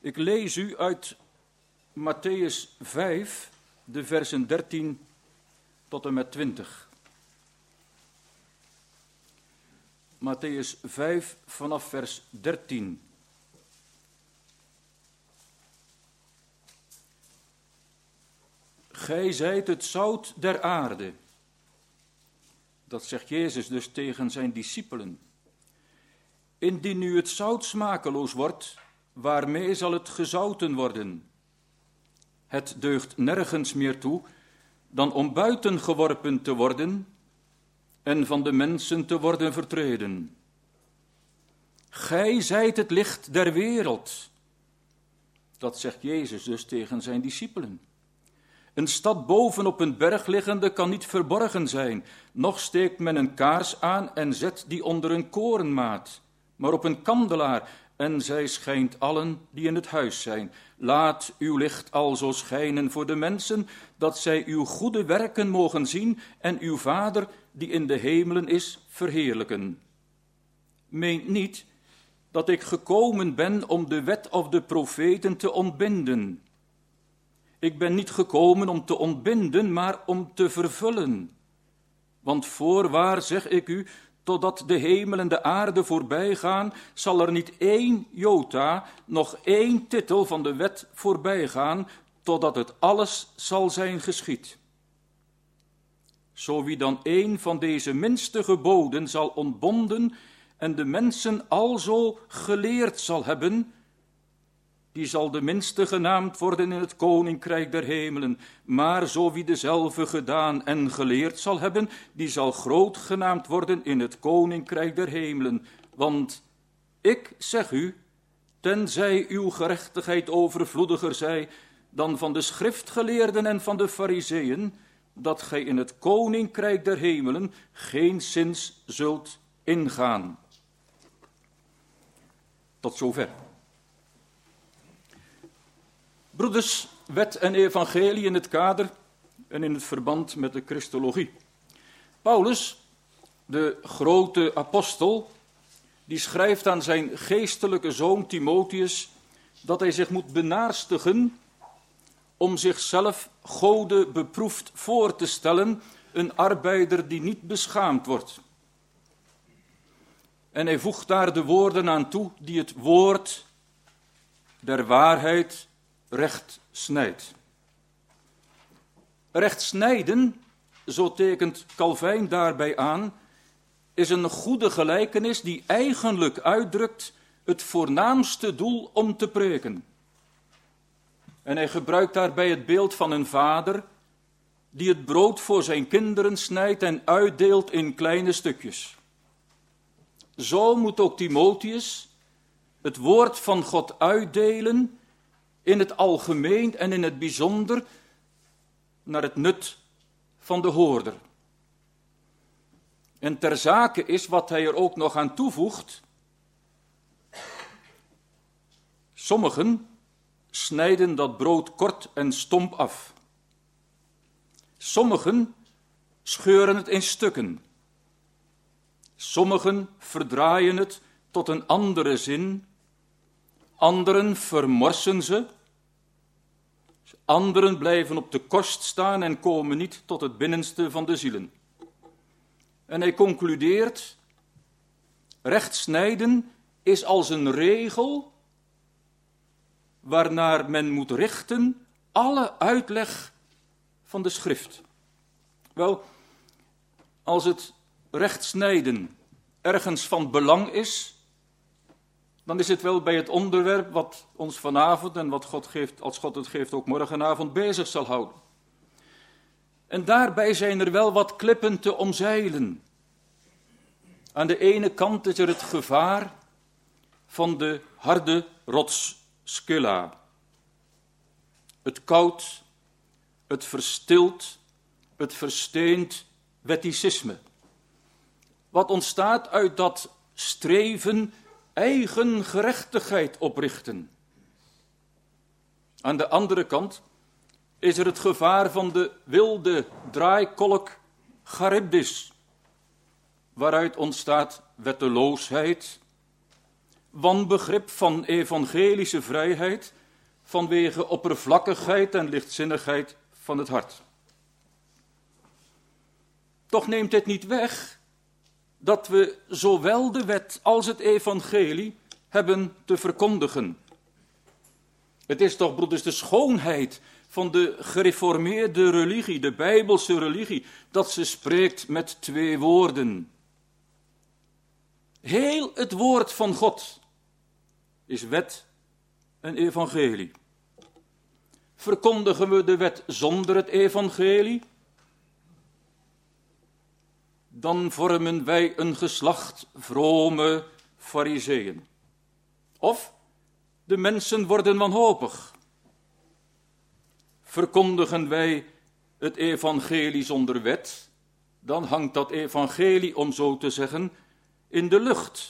Ik lees u uit Mattheüs 5, de versen 13 tot en met 20. Mattheüs 5 vanaf vers 13. Gij zijt het zout der aarde. Dat zegt Jezus dus tegen zijn discipelen. Indien nu het zout smakeloos wordt, waarmee zal het gezouten worden? Het deugt nergens meer toe dan om buiten geworpen te worden en van de mensen te worden vertreden. Gij zijt het licht der wereld. Dat zegt Jezus dus tegen zijn discipelen. Een stad boven op een berg liggende kan niet verborgen zijn. Nog steekt men een kaars aan en zet die onder een korenmaat, maar op een kandelaar, en zij schijnt allen die in het huis zijn. Laat uw licht alzo schijnen voor de mensen, dat zij uw goede werken mogen zien en uw Vader, die in de hemelen is, verheerlijken. Meent niet dat ik gekomen ben om de wet of de profeten te ontbinden. Ik ben niet gekomen om te ontbinden, maar om te vervullen. Want voorwaar zeg ik u, totdat de hemel en de aarde voorbij gaan, zal er niet één jota, nog één titel van de wet voorbij gaan, totdat het alles zal zijn geschied. Zo wie dan één van deze minste geboden zal ontbonden en de mensen alzo geleerd zal hebben, die zal de minste genaamd worden in het koninkrijk der hemelen. Maar zo wie dezelfde gedaan en geleerd zal hebben, die zal groot genaamd worden in het koninkrijk der hemelen. Want ik zeg u, tenzij uw gerechtigheid overvloediger zij dan van de schriftgeleerden en van de farizeeën, dat gij in het koninkrijk der hemelen geenszins zult ingaan. Tot zover. Broeders, wet en evangelie in het kader en in het verband met de Christologie. Paulus, de grote apostel, die schrijft aan zijn geestelijke zoon Timotheus dat hij zich moet benaarstigen om zichzelf Gode beproefd voor te stellen, een arbeider die niet beschaamd wordt. En hij voegt daar de woorden aan toe die het woord der waarheid recht snijdt. Recht snijden, zo tekent Calvijn daarbij aan, is een goede gelijkenis die eigenlijk uitdrukt het voornaamste doel om te preken. En hij gebruikt daarbij het beeld van een vader die het brood voor zijn kinderen snijdt en uitdeelt in kleine stukjes. Zo moet ook Timotheus het woord van God uitdelen in het algemeen en in het bijzonder naar het nut van de hoorder. En ter zake is wat hij er ook nog aan toevoegt. Sommigen snijden dat brood kort en stomp af. Sommigen scheuren het in stukken. Sommigen verdraaien het tot een andere zin. Anderen vermorsen ze. Anderen blijven op de korst staan en komen niet tot het binnenste van de zielen. En hij concludeert, recht snijden is als een regel waarnaar men moet richten alle uitleg van de schrift. Wel, als het recht snijden ergens van belang is, dan is het wel bij het onderwerp wat ons vanavond en wat God geeft, als God het geeft ook morgenavond bezig zal houden. En daarbij zijn er wel wat klippen te omzeilen. Aan de ene kant is er het gevaar van de harde rots Scylla. Het koud, het verstilt, het versteend wetticisme. Wat ontstaat uit dat streven eigen gerechtigheid oprichten. Aan de andere kant is er het gevaar van de wilde draaikolk Charybdis, waaruit ontstaat wetteloosheid, wanbegrip van evangelische vrijheid vanwege oppervlakkigheid en lichtzinnigheid van het hart. Toch neemt dit niet weg dat we zowel de wet als het evangelie hebben te verkondigen. Het is toch, broeders, de schoonheid van de gereformeerde religie, de Bijbelse religie, dat ze spreekt met twee woorden. Heel het woord van God is wet en evangelie. Verkondigen we de wet zonder het evangelie, dan vormen wij een geslacht vrome farizeeën. Of de mensen worden wanhopig. Verkondigen wij het evangelie zonder wet, dan hangt dat evangelie, om zo te zeggen, in de lucht.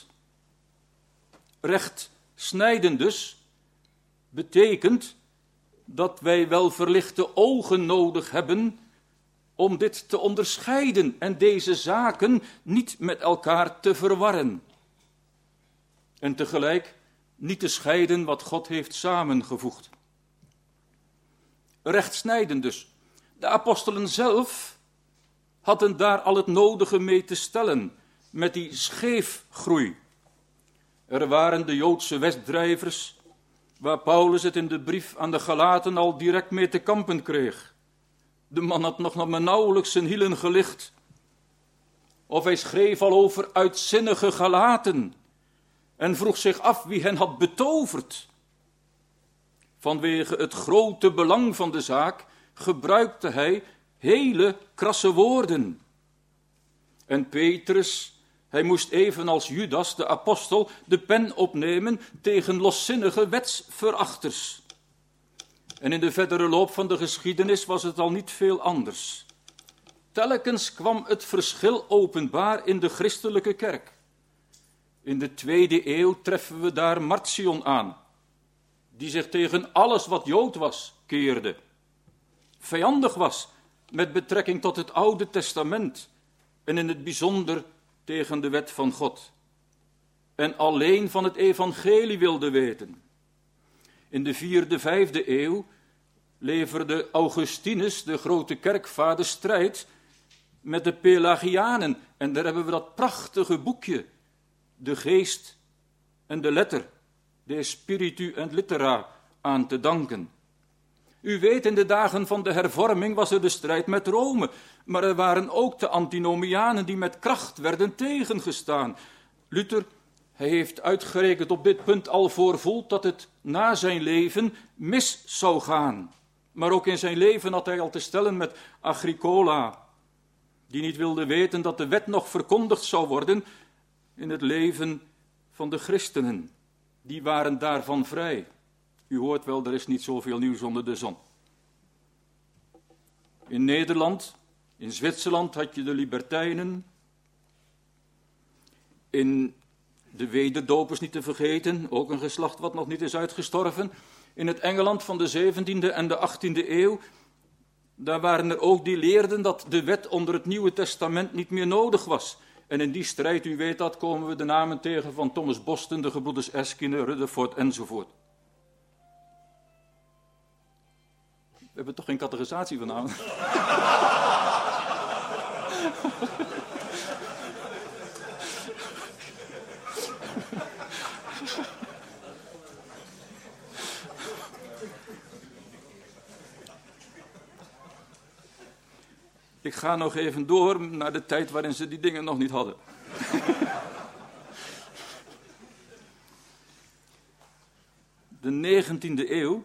Recht snijden dus betekent dat wij wel verlichte ogen nodig hebben om dit te onderscheiden en deze zaken niet met elkaar te verwarren. En tegelijk niet te scheiden wat God heeft samengevoegd. Recht snijden dus. De apostelen zelf hadden daar al het nodige mee te stellen met die scheefgroei. Er waren de Joodse westdrijvers, waar Paulus het in de brief aan de Galaten al direct mee te kampen kreeg. De man had nog maar nauwelijks zijn hielen gelicht. Of hij schreef al over uitzinnige Galaten en vroeg zich af wie hen had betoverd. Vanwege het grote belang van de zaak gebruikte hij hele krasse woorden. En Petrus, hij moest evenals Judas, de apostel, de pen opnemen tegen loszinnige wetsverachters. En in de verdere loop van de geschiedenis was het al niet veel anders. Telkens kwam het verschil openbaar in de christelijke kerk. In de 2e eeuw treffen we daar Marcion aan, die zich tegen alles wat Jood was keerde. Vijandig was met betrekking tot het Oude Testament en in het bijzonder tegen de wet van God. En alleen van het evangelie wilde weten. In de 4e, 5e eeuw leverde Augustinus, de grote kerkvader, strijd met de Pelagianen. En daar hebben we dat prachtige boekje, de geest en de letter, de spiritu en littera, aan te danken. U weet, in de dagen van de hervorming was er de strijd met Rome, maar er waren ook de antinomianen die met kracht werden tegengestaan. Luther, hij heeft uitgerekend op dit punt al voorvoeld dat het na zijn leven mis zou gaan. Maar ook in zijn leven had hij al te stellen met Agricola, die niet wilde weten dat de wet nog verkondigd zou worden in het leven van de christenen. Die waren daarvan vrij. U hoort wel, er is niet zoveel nieuws onder de zon. In Nederland, in Zwitserland had je de libertijnen. In de wederdopers niet te vergeten, ook een geslacht wat nog niet is uitgestorven. In het Engeland van de 17e en de 18e eeuw, daar waren er ook die leerden dat de wet onder het Nieuwe Testament niet meer nodig was. En in die strijd, u weet dat, komen we de namen tegen van Thomas Boston, de gebroeders Erskine, Rutherford enzovoort. We hebben toch geen categorisatie vanavond? Ik ga nog even door naar de tijd waarin ze die dingen nog niet hadden. De 19e eeuw.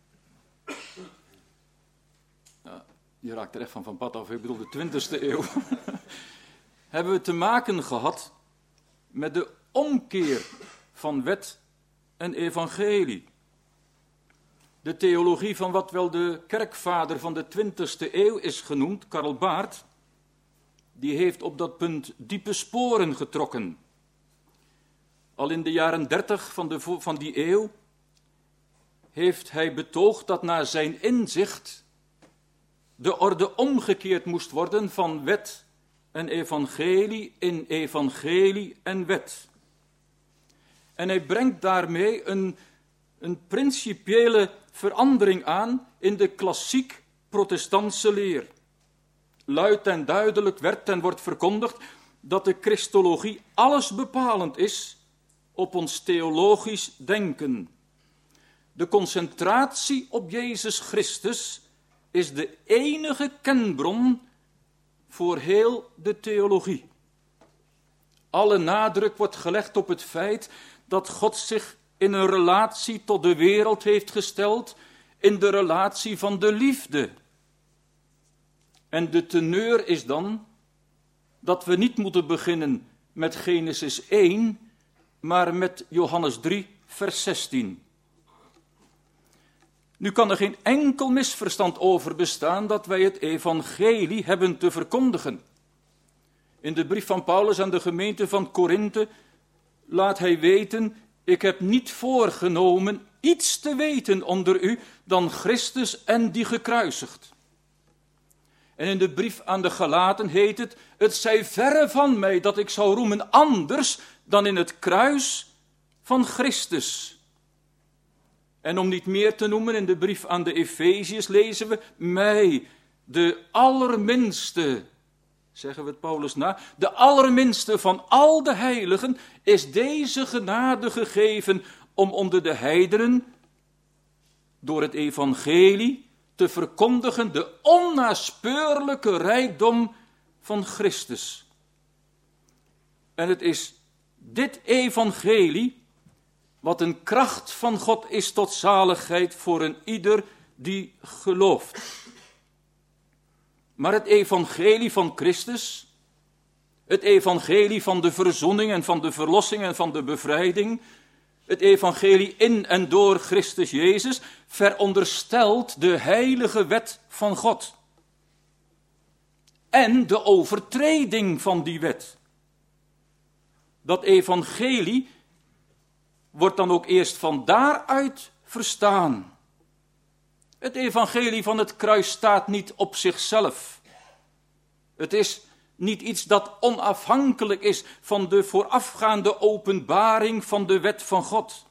Ja, je raakt er echt van pad af, ik bedoel de 20e eeuw. Hebben we te maken gehad met de omkeer van wet en evangelie. De theologie van wat wel de kerkvader van de 20e eeuw is genoemd, Karl Barth, die heeft op dat punt diepe sporen getrokken. Al in de jaren 30 van die eeuw heeft hij betoogd dat naar zijn inzicht de orde omgekeerd moest worden van wet en evangelie in evangelie en wet. En hij brengt daarmee een principiële verandering aan in de klassiek protestantse leer. Luid en duidelijk werd en wordt verkondigd dat de Christologie allesbepalend is op ons theologisch denken. De concentratie op Jezus Christus is de enige kenbron voor heel de theologie. Alle nadruk wordt gelegd op het feit dat God zich in een relatie tot de wereld heeft gesteld, in de relatie van de liefde. En de teneur is dan dat we niet moeten beginnen met Genesis 1, maar met Johannes 3, vers 16. Nu kan er geen enkel misverstand over bestaan dat wij het evangelie hebben te verkondigen. In de brief van Paulus aan de gemeente van Korinthe laat hij weten: ik heb niet voorgenomen iets te weten onder u dan Christus en die gekruisigd. En in de brief aan de Galaten heet het: het zij verre van mij dat ik zou roemen anders dan in het kruis van Christus. En om niet meer te noemen, in de brief aan de Efeziërs lezen we: mij, de allerminste, zeggen we het Paulus na, de allerminste van al de heiligen, is deze genade gegeven om onder de heidenen door het evangelie te verkondigen de onnaspeurlijke rijkdom van Christus. En het is dit evangelie wat een kracht van God is tot zaligheid voor een ieder die gelooft. Maar het evangelie van Christus, het evangelie van de verzoening en van de verlossing en van de bevrijding, het evangelie in en door Christus Jezus, veronderstelt de heilige wet van God. En de overtreding van die wet. Dat evangelie wordt dan ook eerst van daaruit verstaan. Het evangelie van het kruis staat niet op zichzelf. Het is niet iets dat onafhankelijk is van de voorafgaande openbaring van de wet van God.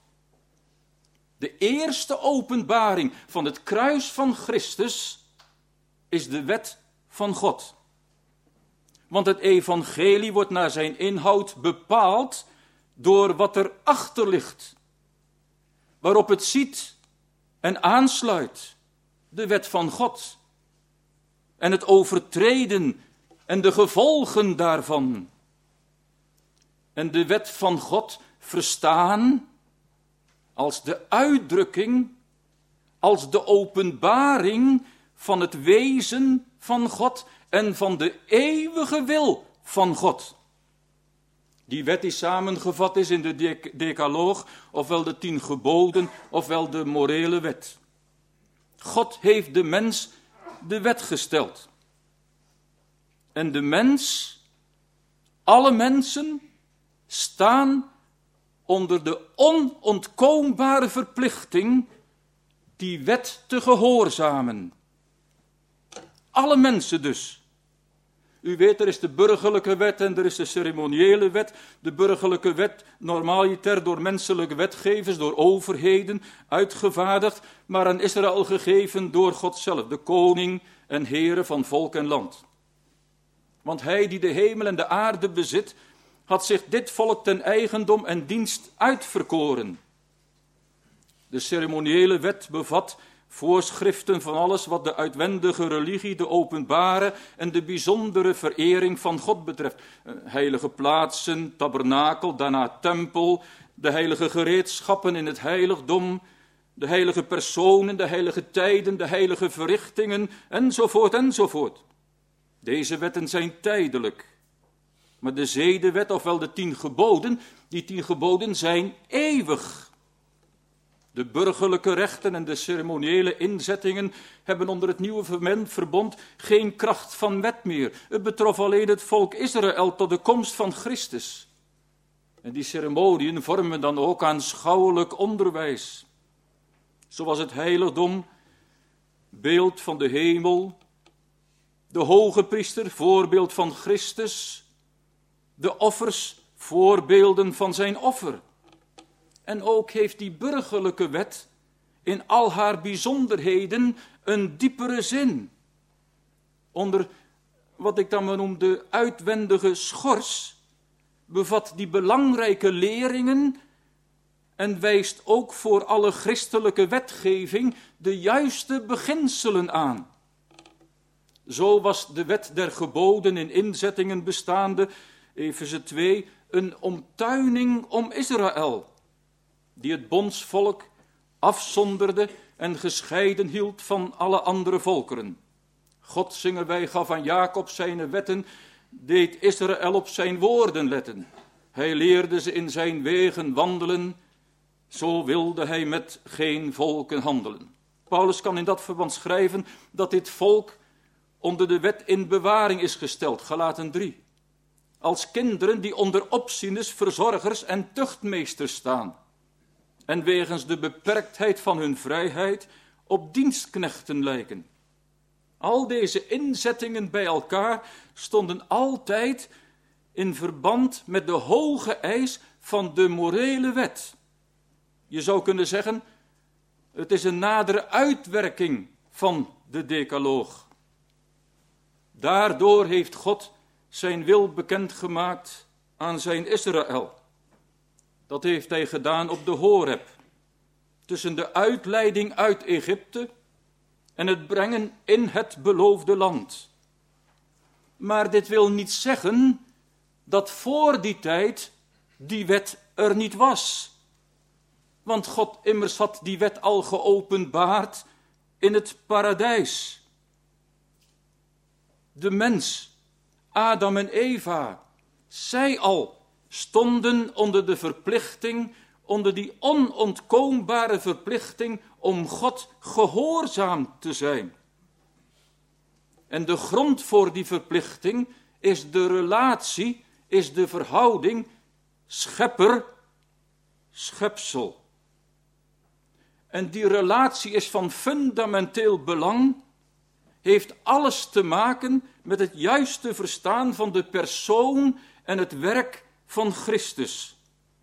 De eerste openbaring van het kruis van Christus is de wet van God. Want het evangelie wordt naar zijn inhoud bepaald door wat er achter ligt, waarop het ziet en aansluit, de wet van God en het overtreden en de gevolgen daarvan. En de wet van God verstaan als de uitdrukking, als de openbaring van het wezen van God en van de eeuwige wil van God. Die wet die samengevat is in de Decaloog, ofwel de 10 geboden, ofwel de morele wet. God heeft de mens de wet gesteld. En de mens, alle mensen, staan onder de onontkoombare verplichting die wet te gehoorzamen. Alle mensen dus. U weet, er is de burgerlijke wet en er is de ceremoniële wet. De burgerlijke wet, normaliter door menselijke wetgevers, door overheden, uitgevaardigd, maar aan Israël gegeven door God zelf, de koning en Heere van volk en land. Want hij die de hemel en de aarde bezit, had zich dit volk ten eigendom en dienst uitverkoren. De ceremoniële wet bevat voorschriften van alles wat de uitwendige religie, de openbare en de bijzondere verering van God betreft. Heilige plaatsen, tabernakel, daarna tempel, de heilige gereedschappen in het heiligdom, de heilige personen, de heilige tijden, de heilige verrichtingen, enzovoort, enzovoort. Deze wetten zijn tijdelijk. Maar de zedenwet, ofwel de 10 geboden, die 10 geboden zijn eeuwig. De burgerlijke rechten en de ceremoniële inzettingen hebben onder het nieuwe verbond geen kracht van wet meer. Het betrof alleen het volk Israël tot de komst van Christus. En die ceremoniën vormen dan ook aanschouwelijk onderwijs. Zoals het heiligdom, beeld van de hemel, de hoge priester, voorbeeld van Christus, de offers, voorbeelden van zijn offer. En ook heeft die burgerlijke wet in al haar bijzonderheden een diepere zin. Onder wat ik dan maar noem de uitwendige schors bevat die belangrijke leringen en wijst ook voor alle christelijke wetgeving de juiste beginselen aan. Zo was de wet der geboden in inzettingen bestaande, Efeze 2, een omtuining om Israël, die het bondsvolk afzonderde en gescheiden hield van alle andere volkeren. God, zingen wij, gaf aan Jacob zijn wetten, deed Israël op zijn woorden letten. Hij leerde ze in zijn wegen wandelen, zo wilde hij met geen volken handelen. Paulus kan in dat verband schrijven dat dit volk onder de wet in bewaring is gesteld, Galaten 3. Als kinderen die onder opzieners, verzorgers en tuchtmeesters staan. En wegens de beperktheid van hun vrijheid op dienstknechten lijken. Al deze inzettingen bij elkaar stonden altijd in verband met de hoge eis van de morele wet. Je zou kunnen zeggen, het is een nadere uitwerking van de Decaloog. Daardoor heeft God zijn wil bekendgemaakt aan zijn Israël. Dat heeft hij gedaan op de Horeb. Tussen de uitleiding uit Egypte en het brengen in het beloofde land. Maar dit wil niet zeggen dat voor die tijd die wet er niet was. Want God immers had die wet al geopenbaard in het paradijs. De mens, Adam en Eva, zij al stonden onder de verplichting, onder die onontkoombare verplichting om God gehoorzaam te zijn. En de grond voor die verplichting is de relatie, is de verhouding schepper-schepsel. En die relatie is van fundamenteel belang, heeft alles te maken met het juiste verstaan van de persoon en het werk van Christus.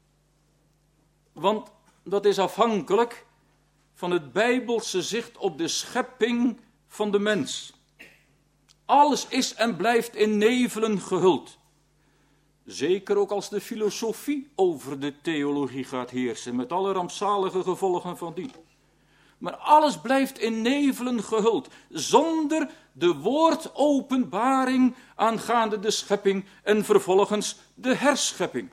Want dat is afhankelijk van het Bijbelse zicht op de schepping van de mens. Alles is en blijft in nevelen gehuld. Zeker ook als de filosofie over de theologie gaat heersen, met alle rampzalige gevolgen van die. Maar alles blijft in nevelen gehuld, zonder de woordopenbaring aangaande de schepping en vervolgens de herschepping.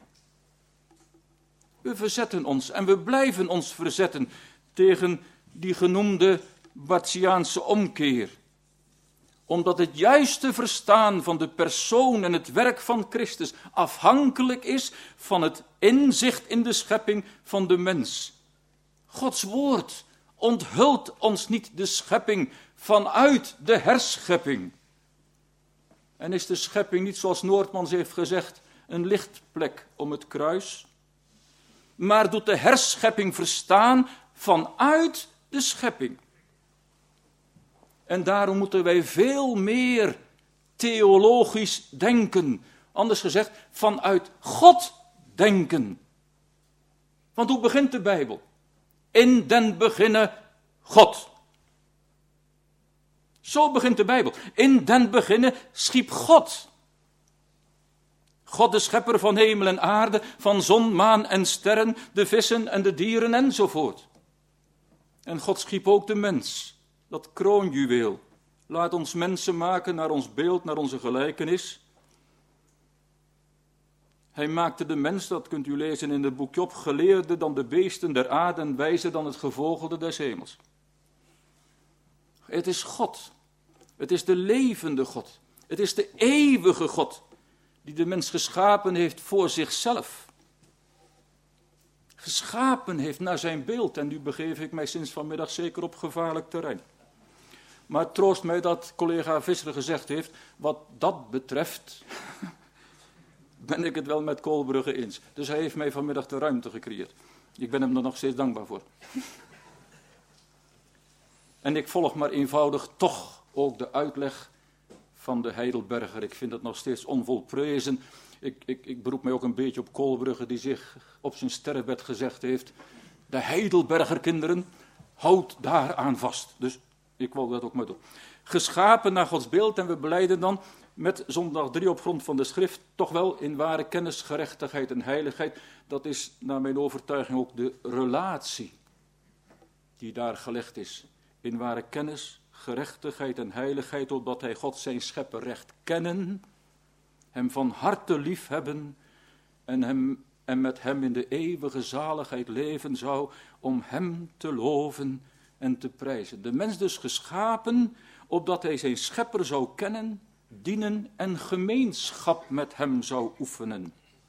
We verzetten ons en we blijven ons verzetten tegen die genoemde Bartiaanse omkeer. Omdat het juiste verstaan van de persoon en het werk van Christus afhankelijk is van het inzicht in de schepping van de mens. Gods woord onthult ons niet de schepping vanuit de herschepping. En is de schepping niet, zoals Noordmans heeft gezegd, een lichtplek om het kruis, maar doet de herschepping verstaan vanuit de schepping. En daarom moeten wij veel meer theologisch denken. Anders gezegd, vanuit God denken. Want hoe begint de Bijbel? In den beginne God. Zo begint de Bijbel. In den beginne schiep God. God de schepper van hemel en aarde, van zon, maan en sterren, de vissen en de dieren enzovoort. En God schiep ook de mens. Dat kroonjuweel. Laat ons mensen maken naar ons beeld, naar onze gelijkenis. Hij maakte de mens, dat kunt u lezen in het boek Job, geleerder dan de beesten der aarde en wijzer dan het gevogelde des hemels. Het is God. Het is de levende God. Het is de eeuwige God die de mens geschapen heeft voor zichzelf. Geschapen heeft naar zijn beeld. En nu begeef ik mij sinds vanmiddag zeker op gevaarlijk terrein. Maar het troost mij dat collega Visser gezegd heeft, wat dat betreft ben ik het wel met Koolbrugge eens. Dus hij heeft mij vanmiddag de ruimte gecreëerd. Ik ben hem er nog steeds dankbaar voor. En ik volg maar eenvoudig toch ook de uitleg van de Heidelberger. Ik vind het nog steeds onvolprezen. Ik beroep mij ook een beetje op Koolbrugge, die zich op zijn sterfbed gezegd heeft: de Heidelberger kinderen, houd daaraan vast. Dus ik wil dat ook maar doen. Geschapen naar Gods beeld, en we belijden dan met zondag 3 op grond van de schrift toch wel in ware kennis, gerechtigheid en heiligheid. Dat is naar mijn overtuiging ook de relatie die daar gelegd is. In ware kennis, gerechtigheid en heiligheid, opdat hij God zijn schepper recht kennen, hem van harte lief hebben en met hem in de eeuwige zaligheid leven zou, om hem te loven en te prijzen. De mens dus geschapen, opdat hij zijn schepper zou kennen, dienen en gemeenschap met hem zou oefenen.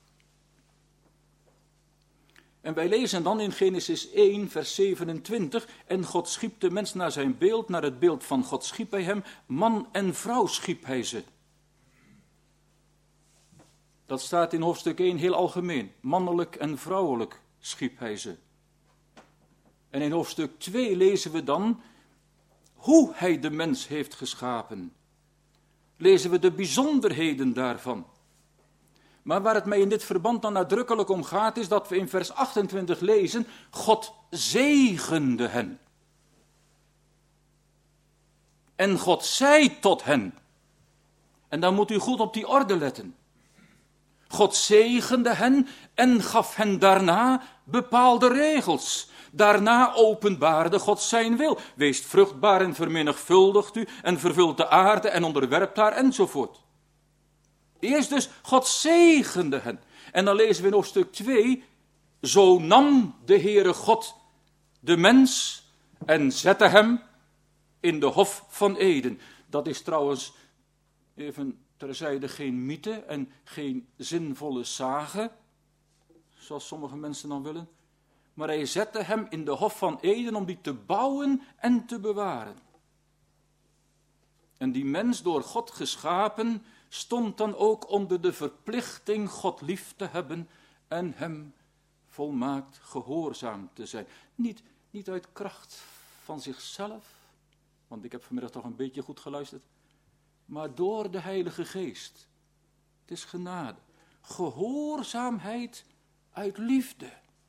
En wij lezen dan in Genesis 1, vers 27, en God schiep de mens naar zijn beeld, naar het beeld van God schiep hij hem, man en vrouw schiep hij ze. Dat staat in hoofdstuk 1 heel algemeen, mannelijk en vrouwelijk schiep hij ze. En in hoofdstuk 2 lezen we dan hoe hij de mens heeft geschapen. Lezen we de bijzonderheden daarvan. Maar waar het mij in dit verband dan nadrukkelijk om gaat, is dat we in vers 28 lezen: God zegende hen. En God zei tot hen. En dan moet u goed op die orde letten. God zegende hen en gaf hen daarna bepaalde regels. Daarna openbaarde God zijn wil. Wees vruchtbaar en vermenigvuldigt u en vervult de aarde en onderwerpt haar enzovoort. Eerst dus, God zegende hen. En dan lezen we in hoofdstuk 2, zo nam de Heere God de mens en zette hem in de hof van Eden. Dat is trouwens, even terzijde, geen mythe en geen zinvolle sage, zoals sommige mensen dan willen. Maar hij zette hem in de hof van Eden om die te bouwen en te bewaren. En die mens, door God geschapen, stond dan ook onder de verplichting God lief te hebben en hem volmaakt gehoorzaam te zijn. Niet uit kracht van zichzelf, want ik heb vanmiddag toch een beetje goed geluisterd, maar door de Heilige Geest. Het is genade. Gehoorzaamheid uit liefde.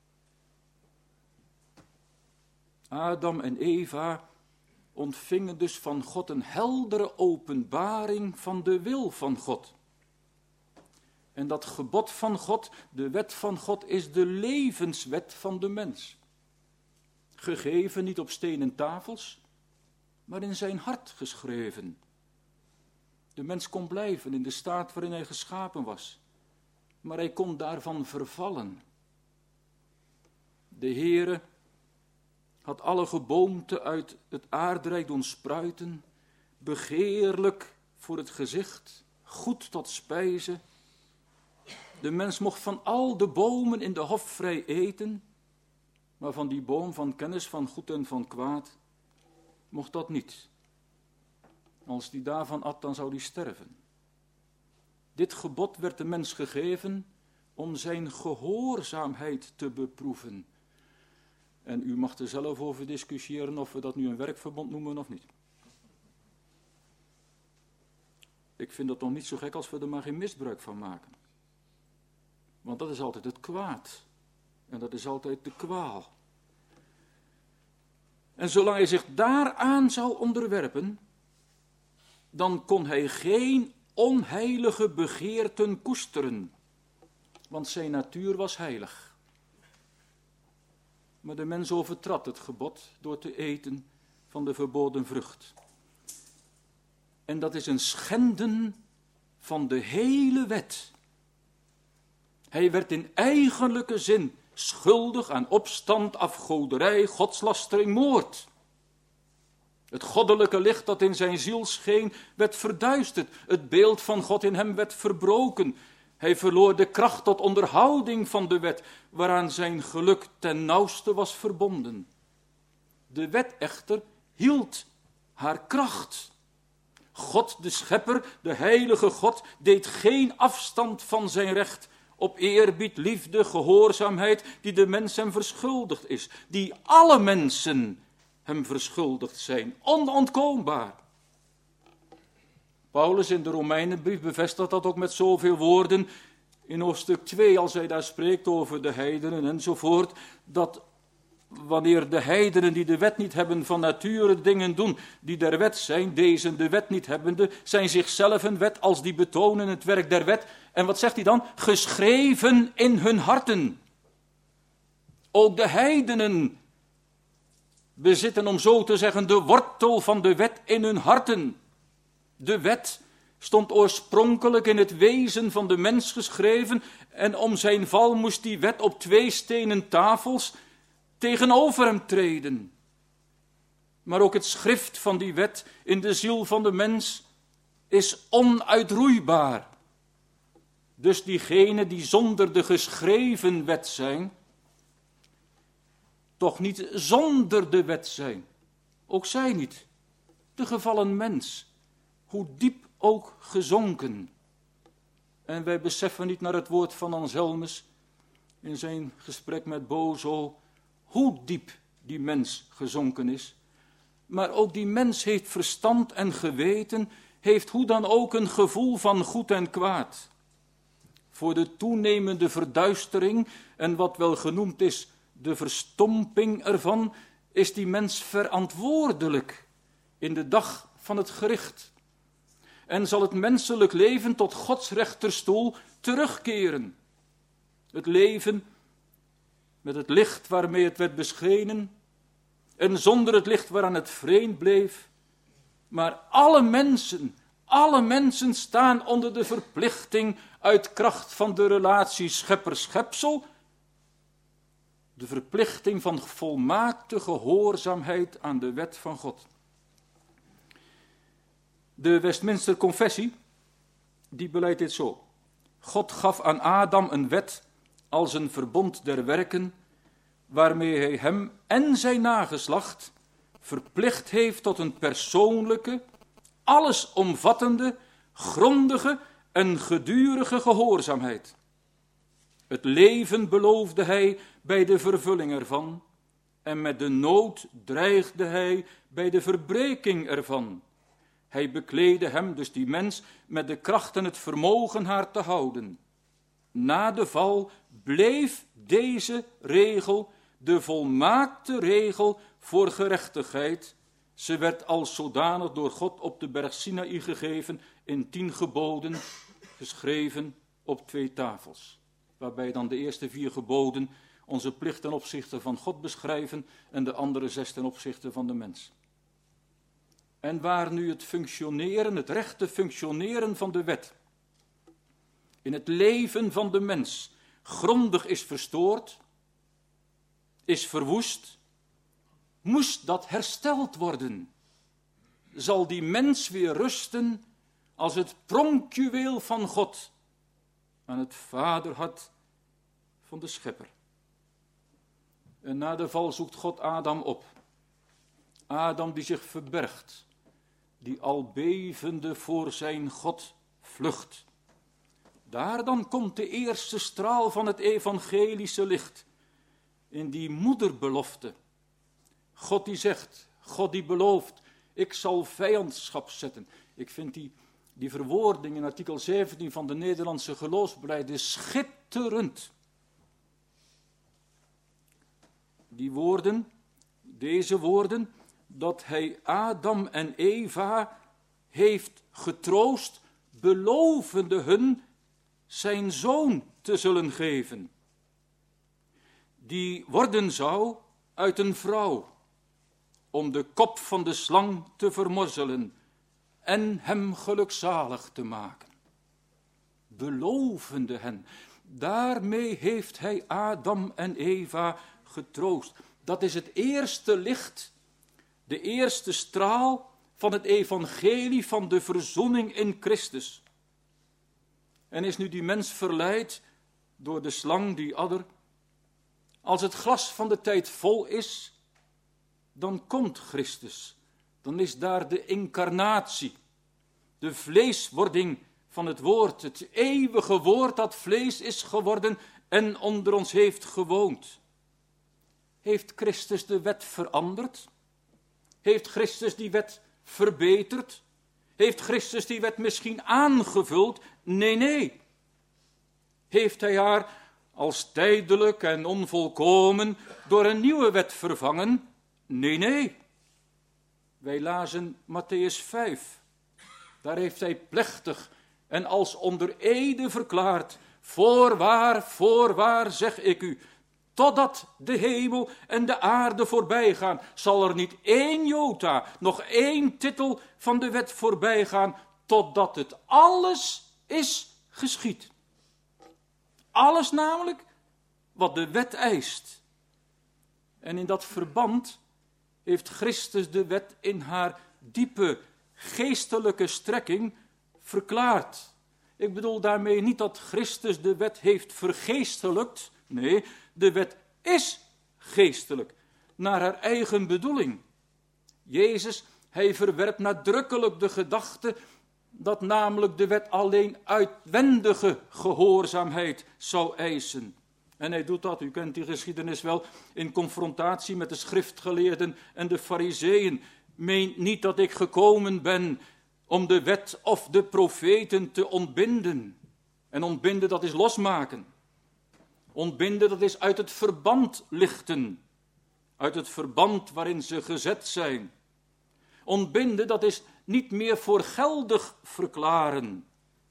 Adam en Eva ontvingen dus van God een heldere openbaring van de wil van God. En dat gebod van God, de wet van God, is de levenswet van de mens. Gegeven niet op stenen tafels, maar in zijn hart geschreven. De mens kon blijven in de staat waarin hij geschapen was, maar hij kon daarvan vervallen. De Heere had alle geboomte uit het aardrijk doen spruiten, begeerlijk voor het gezicht, goed tot spijze. De mens mocht van al de bomen in de hof vrij eten, maar van die boom van kennis van goed en van kwaad mocht dat niet. Als die daarvan at, dan zou die sterven. Dit gebod werd de mens gegeven om zijn gehoorzaamheid te beproeven. En u mag er zelf over discussiëren of we dat nu een werkverbond noemen of niet. Ik vind dat nog niet zo gek als we er maar geen misbruik van maken. Want dat is altijd het kwaad. En dat is altijd de kwaal. En zolang hij zich daaraan zou onderwerpen, dan kon hij geen onheilige begeerten koesteren. Want zijn natuur was heilig. Maar de mens overtrad het gebod door te eten van de verboden vrucht. En dat is een schenden van de hele wet. Hij werd in eigenlijke zin schuldig aan opstand, afgoderij, godslastering, moord. Het goddelijke licht dat in zijn ziel scheen, werd verduisterd. Het beeld van God in hem werd verbroken. Hij verloor de kracht tot onderhouding van de wet, waaraan zijn geluk ten nauwste was verbonden. De wet echter hield haar kracht. God, de schepper, de heilige God, deed geen afstand van zijn recht op eerbied, liefde, gehoorzaamheid, die de mens hem verschuldigd is, die alle mensen hem verschuldigd zijn, onontkoombaar. Paulus in de Romeinenbrief bevestigt dat ook met zoveel woorden. In hoofdstuk 2, als hij daar spreekt over de heidenen enzovoort, dat wanneer de heidenen die de wet niet hebben van nature dingen doen die der wet zijn, deze de wet niet hebbende, zijn zichzelf een wet als die betonen het werk der wet. En wat zegt hij dan? Geschreven in hun harten. Ook de heidenen bezitten, om zo te zeggen, de wortel van de wet in hun harten. De wet stond oorspronkelijk in het wezen van de mens geschreven en om zijn val moest die wet op 2 stenen tafels tegenover hem treden. Maar ook het schrift van die wet in de ziel van de mens is onuitroeibaar. Dus diegenen die zonder de geschreven wet zijn, toch niet zonder de wet zijn. Ook zij niet. De gevallen mens, hoe diep ook gezonken. En wij beseffen niet naar het woord van Anselmus in zijn gesprek met Bozo, hoe diep die mens gezonken is. Maar ook die mens heeft verstand en geweten, heeft hoe dan ook een gevoel van goed en kwaad. Voor de toenemende verduistering en wat wel genoemd is de verstomping ervan, is die mens verantwoordelijk in de dag van het gericht. En zal het menselijk leven tot Gods rechterstoel terugkeren. Het leven met het licht waarmee het werd beschenen en zonder het licht waaraan het vreemd bleef. Maar alle mensen staan onder de verplichting uit kracht van de relatie schepper-schepsel, de verplichting van volmaakte gehoorzaamheid aan de wet van God. De Westminster Confessie, die beleidt dit zo. God gaf aan Adam een wet als een verbond der werken, waarmee hij hem en zijn nageslacht verplicht heeft tot een persoonlijke, allesomvattende, grondige en gedurige gehoorzaamheid. Het leven beloofde hij bij de vervulling ervan, en met de nood dreigde hij bij de verbreking ervan. Hij bekleedde hem, dus die mens, met de kracht en het vermogen haar te houden. Na de val bleef deze regel de volmaakte regel voor gerechtigheid. Ze werd als zodanig door God op de berg Sinaï gegeven in 10 geboden, geschreven op 2 tafels. Waarbij dan de eerste 4 geboden onze plicht ten opzichte van God beschrijven en de andere 6 ten opzichte van de mens. En waar nu het functioneren, het rechte functioneren van de wet in het leven van de mens grondig is verstoord, is verwoest, moest dat hersteld worden. Zal die mens weer rusten als het pronkjuweel van God aan het vaderhart van de schepper. En na de val zoekt God Adam op. Adam die zich verbergt, die al bevende voor zijn God vlucht. Daar dan komt de eerste straal van het evangelische licht, in die moederbelofte. God die zegt, God die belooft, ik zal vijandschap zetten. Ik vind die verwoording in artikel 17 van de Nederlandse geloofsbelijden schitterend. Die woorden, deze woorden, dat hij Adam en Eva heeft getroost, belovende hun zijn zoon te zullen geven, die worden zou uit een vrouw, om de kop van de slang te vermorzelen en hem gelukzalig te maken. Belovende hen, daarmee heeft hij Adam en Eva getroost. Dat is het eerste licht, de eerste straal van het evangelie van de verzoening in Christus. En is nu die mens verleid door de slang, die adder. Als het glas van de tijd vol is, dan komt Christus. Dan is daar de incarnatie, de vleeswording van het woord, het eeuwige woord dat vlees is geworden en onder ons heeft gewoond. Heeft Christus de wet veranderd? Heeft Christus die wet verbeterd? Heeft Christus die wet misschien aangevuld? Nee. Heeft hij haar als tijdelijk en onvolkomen door een nieuwe wet vervangen? Nee. Wij lazen Mattheüs 5. Daar heeft hij plechtig en als onder ede verklaard: voorwaar zeg ik u, totdat de hemel en de aarde voorbij gaan, zal er niet één jota, nog één titel van de wet voorbij gaan, totdat het alles is geschied. Alles namelijk wat de wet eist. En in dat verband heeft Christus de wet in haar diepe geestelijke strekking verklaard. Ik bedoel daarmee niet dat Christus de wet heeft vergeestelijkt. Nee, de wet is geestelijk, naar haar eigen bedoeling. Jezus, hij verwerpt nadrukkelijk de gedachte dat namelijk de wet alleen uitwendige gehoorzaamheid zou eisen. En hij doet dat, u kent die geschiedenis wel, in confrontatie met de schriftgeleerden en de farizeeën. Meent niet dat ik gekomen ben om de wet of de profeten te ontbinden. En ontbinden, dat is losmaken. Ontbinden, dat is uit het verband lichten. Uit het verband waarin ze gezet zijn. Ontbinden, dat is niet meer voor geldig verklaren.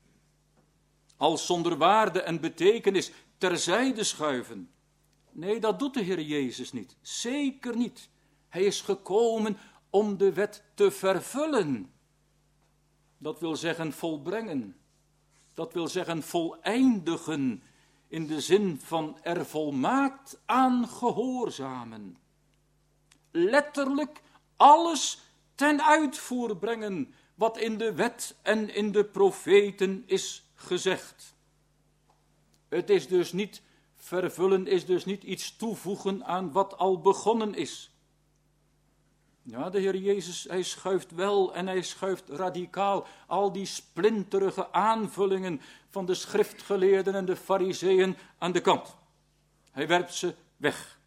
Als zonder waarde en betekenis terzijde schuiven. Nee, dat doet de Heer Jezus niet. Zeker niet. Hij is gekomen om de wet te vervullen. Dat wil zeggen volbrengen. Dat wil zeggen voleindigen. In de zin van er volmaakt aan gehoorzamen. Letterlijk alles ten uitvoer brengen wat in de wet en in de profeten is gezegd. Het is dus niet, vervullen is dus niet iets toevoegen aan wat al begonnen is. Ja, de Heer Jezus, hij schuift wel en hij schuift radicaal al die splinterige aanvullingen van de schriftgeleerden en de farizeeën aan de kant. Hij werpt ze weg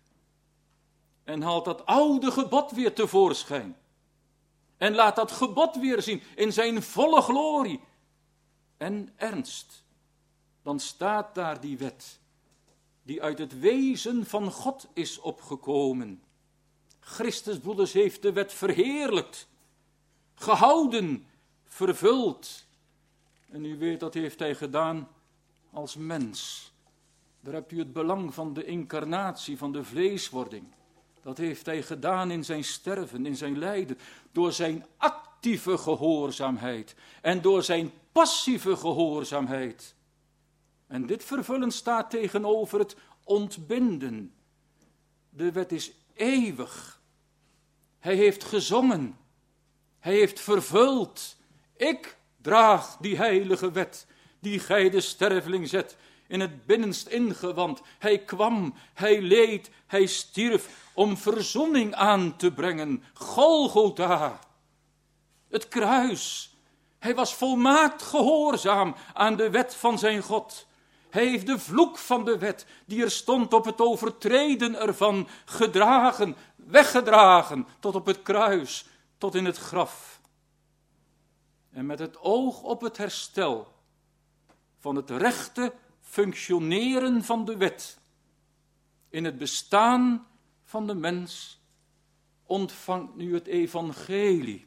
en haalt dat oude gebod weer tevoorschijn. En laat dat gebod weer zien in zijn volle glorie en ernst. Dan staat daar die wet, die uit het wezen van God is opgekomen. Christus, broeders, heeft de wet verheerlijkt, gehouden, vervuld. En u weet, dat heeft hij gedaan als mens. Daar hebt u het belang van de incarnatie, van de vleeswording. Dat heeft hij gedaan in zijn sterven, in zijn lijden, door zijn actieve gehoorzaamheid en door zijn passieve gehoorzaamheid. En dit vervullen staat tegenover het ontbinden. De wet is eeuwig. Hij heeft gezongen. Hij heeft vervuld. Ik draag die heilige wet, die gij de sterveling zet in het binnenst ingewand. Hij kwam, hij leed, hij stierf om verzoening aan te brengen. Golgotha, het kruis. Hij was volmaakt gehoorzaam aan de wet van zijn God. Hij heeft de vloek van de wet, die er stond op het overtreden ervan, gedragen, weggedragen, tot op het kruis, tot in het graf. En met het oog op het herstel van het rechte functioneren van de wet in het bestaan van de mens, ontvangt nu het evangelie.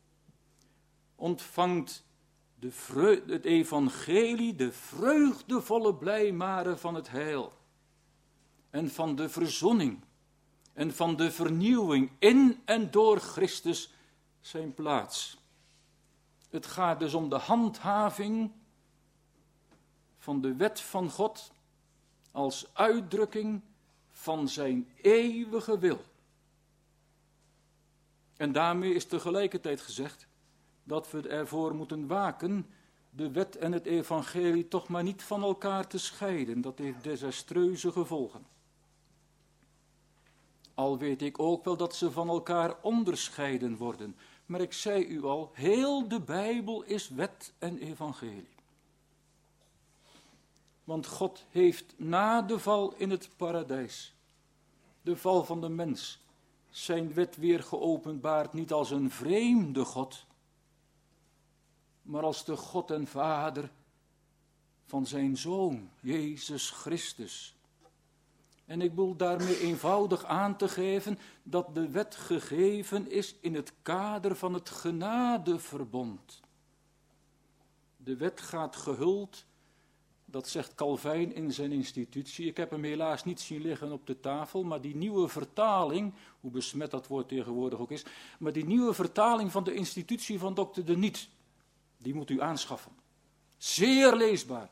Ontvangt het evangelie de vreugdevolle blijmaren van het heil en van de verzoening en van de vernieuwing in en door Christus zijn plaats. Het gaat dus om de handhaving van de wet van God als uitdrukking van zijn eeuwige wil. En daarmee is tegelijkertijd gezegd dat we ervoor moeten waken de wet en het evangelie toch maar niet van elkaar te scheiden. Dat heeft desastreuze gevolgen. Al weet ik ook wel dat ze van elkaar onderscheiden worden. Maar ik zei u al, heel de Bijbel is wet en evangelie. Want God heeft na de val in het paradijs, de val van de mens, zijn wet weer geopenbaard niet als een vreemde God, maar als de God en Vader van zijn Zoon, Jezus Christus. En ik bedoel daarmee eenvoudig aan te geven dat de wet gegeven is in het kader van het genadeverbond. De wet gaat gehuld, dat zegt Calvijn in zijn institutie. Ik heb hem helaas niet zien liggen op de tafel, maar die nieuwe vertaling, hoe besmet dat woord tegenwoordig ook is, maar die nieuwe vertaling van de institutie van Dr. De Niet, die moet u aanschaffen. Zeer leesbaar,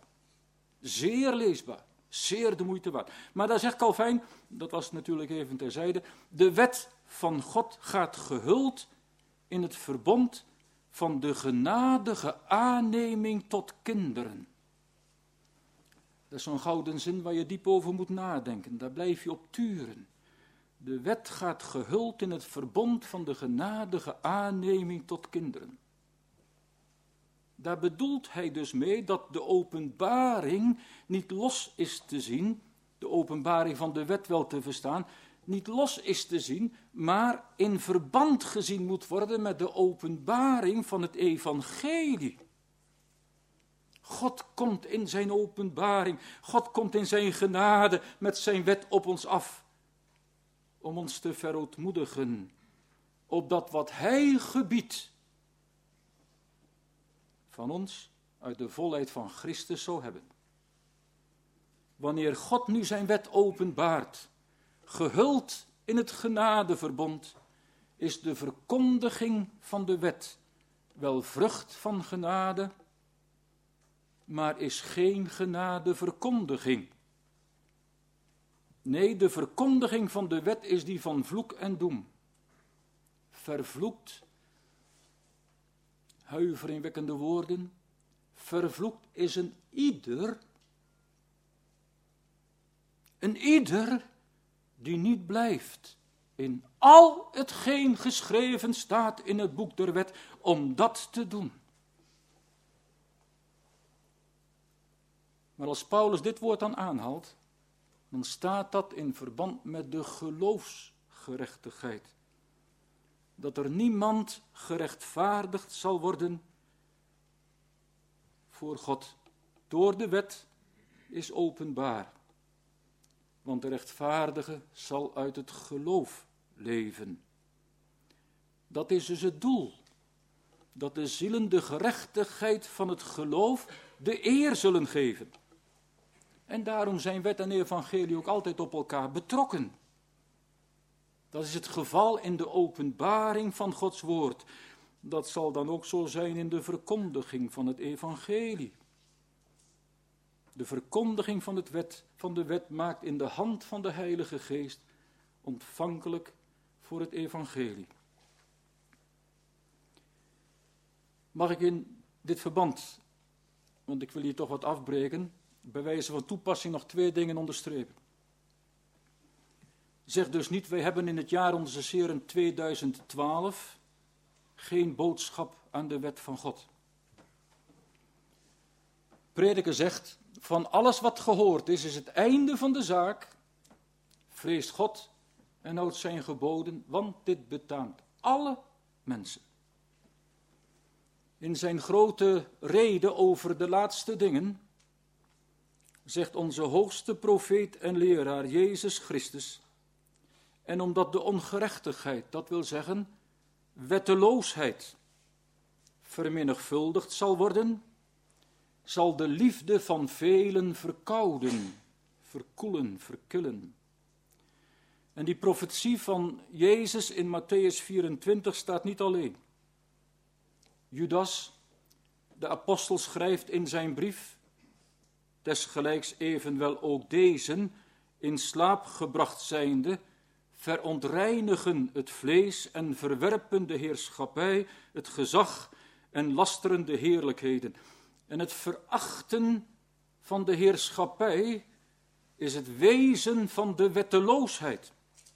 zeer de moeite waard. Maar daar zegt Calvijn, dat was natuurlijk even terzijde, de wet van God gaat gehuld in het verbond van de genadige aanneming tot kinderen. Dat is zo'n gouden zin waar je diep over moet nadenken. Daar blijf je op turen. De wet gaat gehuld in het verbond van de genadige aanneming tot kinderen. Daar bedoelt hij dus mee dat de openbaring niet los is te zien, de openbaring van de wet wel te verstaan, niet los is te zien, maar in verband gezien moet worden met de openbaring van het evangelie. God komt in zijn openbaring, God komt in zijn genade met zijn wet op ons af, om ons te verootmoedigen, opdat wat hij gebiedt van ons uit de volheid van Christus zou hebben. Wanneer God nu zijn wet openbaart, gehuld in het genadeverbond, is de verkondiging van de wet wel vrucht van genade, maar is geen genadeverkondiging. Nee, de verkondiging van de wet is die van vloek en doem. Vervloekt, huiveringwekkende woorden, vervloekt is een ieder die niet blijft in al hetgeen geschreven staat in het boek der wet, om dat te doen. Maar als Paulus dit woord dan aanhaalt, dan staat dat in verband met de geloofsgerechtigheid. Dat er niemand gerechtvaardigd zal worden voor God. Door de wet is openbaar. Want de rechtvaardige zal uit het geloof leven. Dat is dus het doel. Dat de zielen de gerechtigheid van het geloof de eer zullen geven. En daarom zijn wet en evangelie ook altijd op elkaar betrokken. Dat is het geval in de openbaring van Gods woord. Dat zal dan ook zo zijn in de verkondiging van het evangelie. De verkondiging van de wet maakt in de hand van de Heilige Geest ontvankelijk voor het evangelie. Mag ik in dit verband, want ik wil hier toch wat afbreken, bij wijze van toepassing nog 2 dingen onderstrepen. Zeg dus niet, wij hebben in het jaar onze Heren 2012 geen boodschap aan de wet van God. Prediker zegt, van alles wat gehoord is het einde van de zaak. Vreest God en houdt zijn geboden, want dit betaamt alle mensen. In zijn grote rede over de laatste dingen zegt onze hoogste profeet en leraar Jezus Christus, en omdat de ongerechtigheid, dat wil zeggen wetteloosheid, vermenigvuldigd zal worden, zal de liefde van velen verkouden, verkoelen, verkillen. En die profetie van Jezus in Matthäus 24 staat niet alleen. Judas, de apostel, schrijft in zijn brief, desgelijks evenwel ook deze, in slaap gebracht zijnde, verontreinigen het vlees en verwerpen de heerschappij, het gezag en lasteren de heerlijkheden. En het verachten van de heerschappij is het wezen van de wetteloosheid.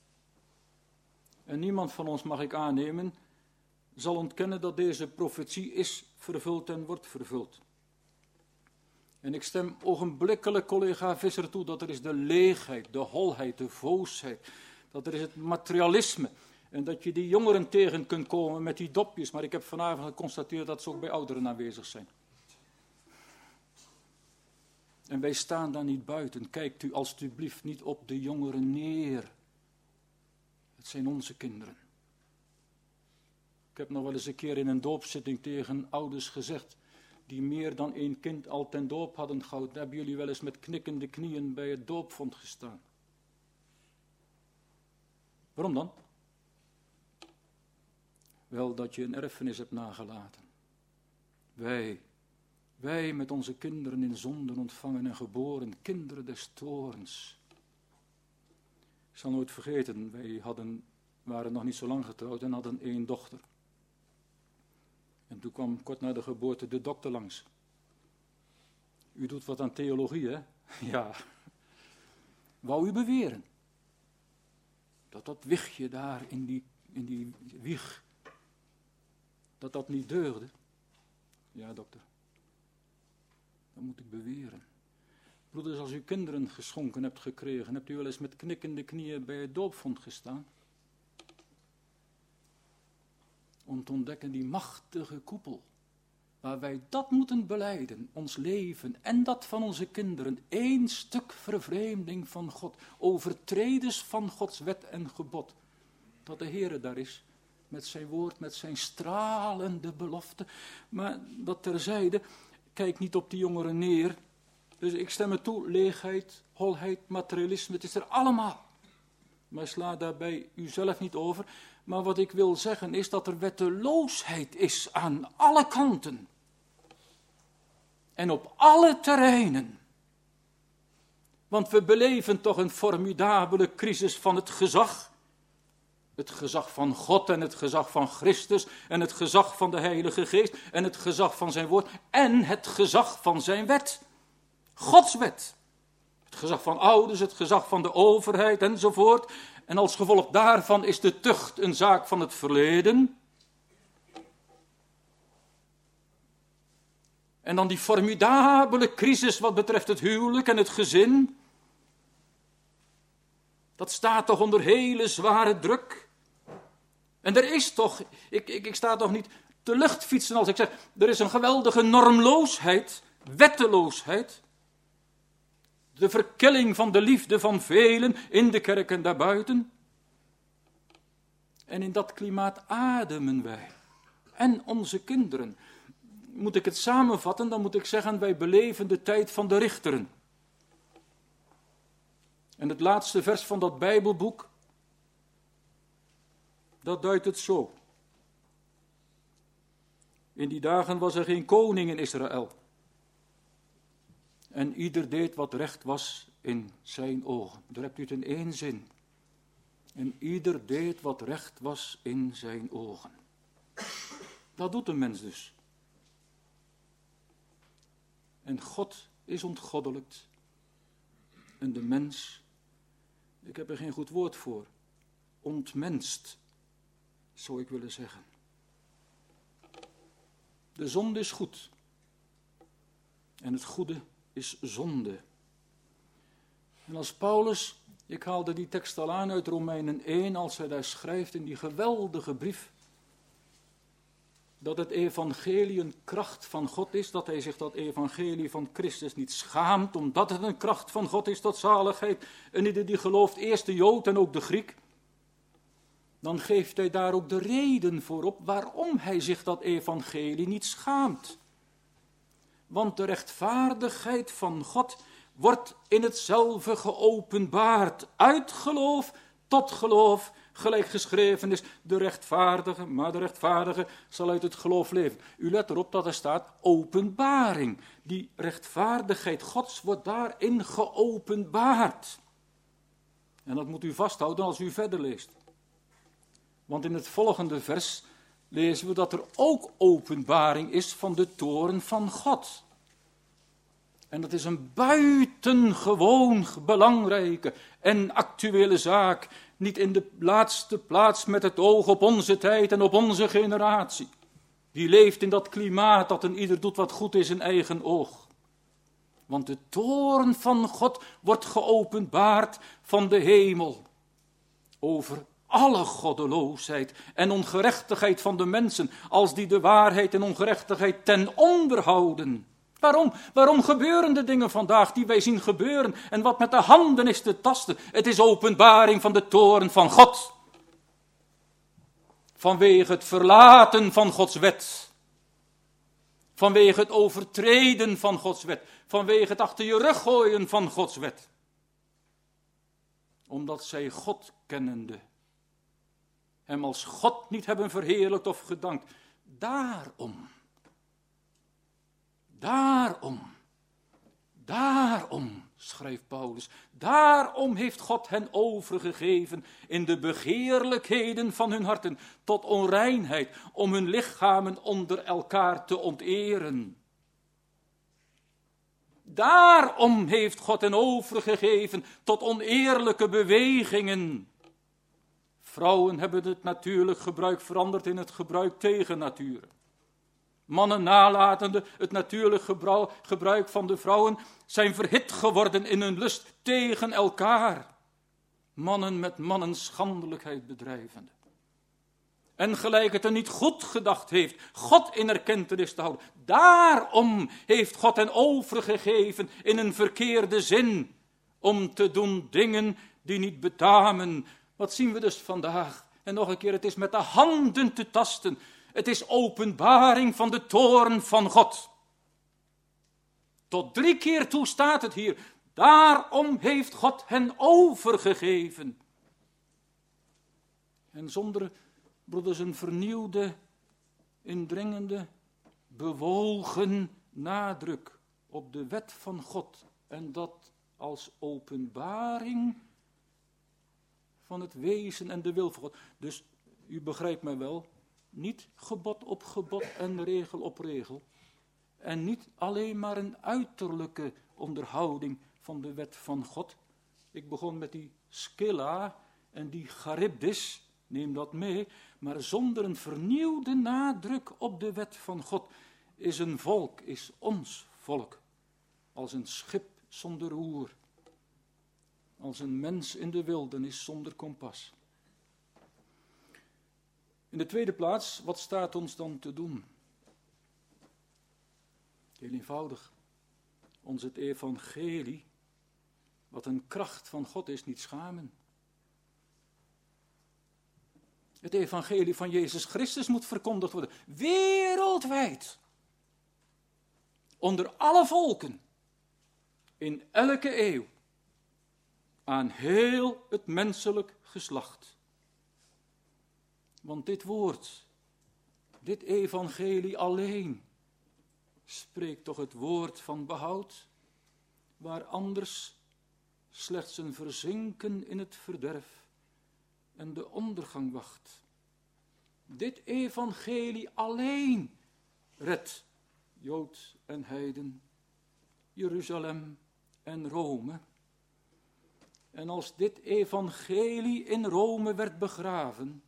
En niemand van ons, mag ik aannemen, zal ontkennen dat deze profetie is vervuld en wordt vervuld. En ik stem ogenblikkelijk collega Visser toe dat er is de leegheid, de holheid, de voosheid, dat er is het materialisme. En dat je die jongeren tegen kunt komen met die dopjes. Maar ik heb vanavond geconstateerd dat ze ook bij ouderen aanwezig zijn. En wij staan daar niet buiten. Kijkt u alstublieft niet op de jongeren neer. Het zijn onze kinderen. Ik heb nog wel eens een keer in een doopzitting tegen ouders gezegd, die meer dan 1 kind al ten doop hadden gehouden. Hebben jullie wel eens met knikkende knieën bij het doopvont gestaan? Waarom dan? Wel, dat je een erfenis hebt nagelaten. Wij met onze kinderen in zonden ontvangen en geboren, kinderen des toorns. Ik zal nooit vergeten, wij waren nog niet zo lang getrouwd en hadden 1 dochter. En toen kwam kort na de geboorte de dokter langs. U doet wat aan theologie, hè? Ja. Wou u beweren dat wichtje daar in die wieg, dat niet deugde? Ja, dokter. Dat moet ik beweren. Broeders, als u kinderen geschonken hebt gekregen, hebt u wel eens met knikkende knieën bij het doopvont gestaan? Om te ontdekken die machtige koepel, waar wij dat moeten belijden, ons leven en dat van onze kinderen, 1 stuk vervreemding van God, overtreders van Gods wet en gebod, dat de Heere daar is, met zijn woord, met zijn stralende belofte. Maar dat terzijde, kijk niet op die jongeren neer. Dus ik stem het toe, leegheid, holheid, materialisme, het is er allemaal. Maar sla daarbij uzelf niet over. Maar wat ik wil zeggen is dat er wetteloosheid is aan alle kanten. En op alle terreinen. Want we beleven toch een formidabele crisis van het gezag. Het gezag van God en het gezag van Christus en het gezag van de Heilige Geest en het gezag van zijn woord en het gezag van zijn wet. Gods wet. Het gezag van ouders, het gezag van de overheid enzovoort. En als gevolg daarvan is de tucht een zaak van het verleden. En dan die formidabele crisis wat betreft het huwelijk en het gezin. Dat staat toch onder hele zware druk. En er is toch, ik sta toch niet te luchtfietsen als ik zeg, er is een geweldige normloosheid, wetteloosheid. De verkilling van de liefde van velen in de kerk en daarbuiten. En in dat klimaat ademen wij. En onze kinderen. Moet ik het samenvatten, dan moet ik zeggen, wij beleven de tijd van de richteren. En het laatste vers van dat Bijbelboek, dat duidt het zo. In die dagen was er geen koning in Israël. En ieder deed wat recht was in zijn ogen. Daar hebt u het in 1 zin. En ieder deed wat recht was in zijn ogen. Dat doet een mens dus. En God is ontgoddelijkt. En de mens, ik heb er geen goed woord voor, ontmenst, zou ik willen zeggen. De zonde is goed. En het goede is zonde. En als Paulus, ik haalde die tekst al aan uit Romeinen 1, als hij daar schrijft in die geweldige brief, dat het evangelie een kracht van God is, dat hij zich dat evangelie van Christus niet schaamt, omdat het een kracht van God is tot zaligheid, en ieder die gelooft, eerst de Jood en ook de Griek, dan geeft hij daar ook de reden voor op waarom hij zich dat evangelie niet schaamt. Want de rechtvaardigheid van God wordt in hetzelfde geopenbaard, uit geloof tot geloof, gelijk geschreven is, de rechtvaardige zal uit het geloof leven. U let erop dat er staat openbaring. Die rechtvaardigheid Gods wordt daarin geopenbaard. En dat moet u vasthouden als u verder leest. Want in het volgende vers lezen we dat er ook openbaring is van de toorn van God. En dat is een buitengewoon belangrijke en actuele zaak. Niet in de laatste plaats met het oog op onze tijd en op onze generatie. Die leeft in dat klimaat dat een ieder doet wat goed is in eigen oog. Want de toorn van God wordt geopenbaard van de hemel over alle goddeloosheid en ongerechtigheid van de mensen, als die de waarheid en ongerechtigheid ten onder houden. Waarom gebeuren de dingen vandaag die wij zien gebeuren en wat met de handen is te tasten? Het is openbaring van de toorn van God. Vanwege het verlaten van Gods wet. Vanwege het overtreden van Gods wet. Vanwege het achter je rug gooien van Gods wet. Omdat zij God kennende hem als God niet hebben verheerlijkt of gedankt. Daarom, schrijft Paulus, daarom heeft God hen overgegeven in de begeerlijkheden van hun harten tot onreinheid, om hun lichamen onder elkaar te onteren. Daarom heeft God hen overgegeven tot oneerlijke bewegingen. Vrouwen hebben het natuurlijk gebruik veranderd in het gebruik tegen natuur. Mannen nalatende het natuurlijk gebruik van de vrouwen zijn verhit geworden in hun lust tegen elkaar. Mannen met mannen schandelijkheid bedrijvende. En gelijk het er niet goed gedacht heeft, God in erkentenis te houden. Daarom heeft God hen overgegeven in een verkeerde zin, om te doen dingen die niet betamen. Wat zien we dus vandaag? En nog een keer, het is met de handen te tasten. Het is openbaring van de toorn van God. Tot 3 keer toe staat het hier. Daarom heeft God hen overgegeven. En zonder, broeders, een vernieuwde, indringende, bewogen nadruk op de wet van God. En dat als openbaring van het wezen en de wil van God. Dus u begrijpt mij wel, niet gebod op gebod en regel op regel. En niet alleen maar een uiterlijke onderhouding van de wet van God. Ik begon met die skilla en die charybdis, neem dat mee. Maar zonder een vernieuwde nadruk op de wet van God is een volk, is ons volk, als een schip zonder roer. Als een mens in de wildernis zonder kompas. In de tweede plaats, wat staat ons dan te doen? Heel eenvoudig. Ons het evangelie, wat een kracht van God is, niet schamen. Het evangelie van Jezus Christus moet verkondigd worden. Wereldwijd. Onder alle volken. In elke eeuw. Aan heel het menselijk geslacht. Want dit woord, dit evangelie alleen, spreekt toch het woord van behoud, waar anders slechts een verzinken in het verderf en de ondergang wacht. Dit evangelie alleen redt Jood en heiden, Jeruzalem en Rome. En als dit evangelie in Rome werd begraven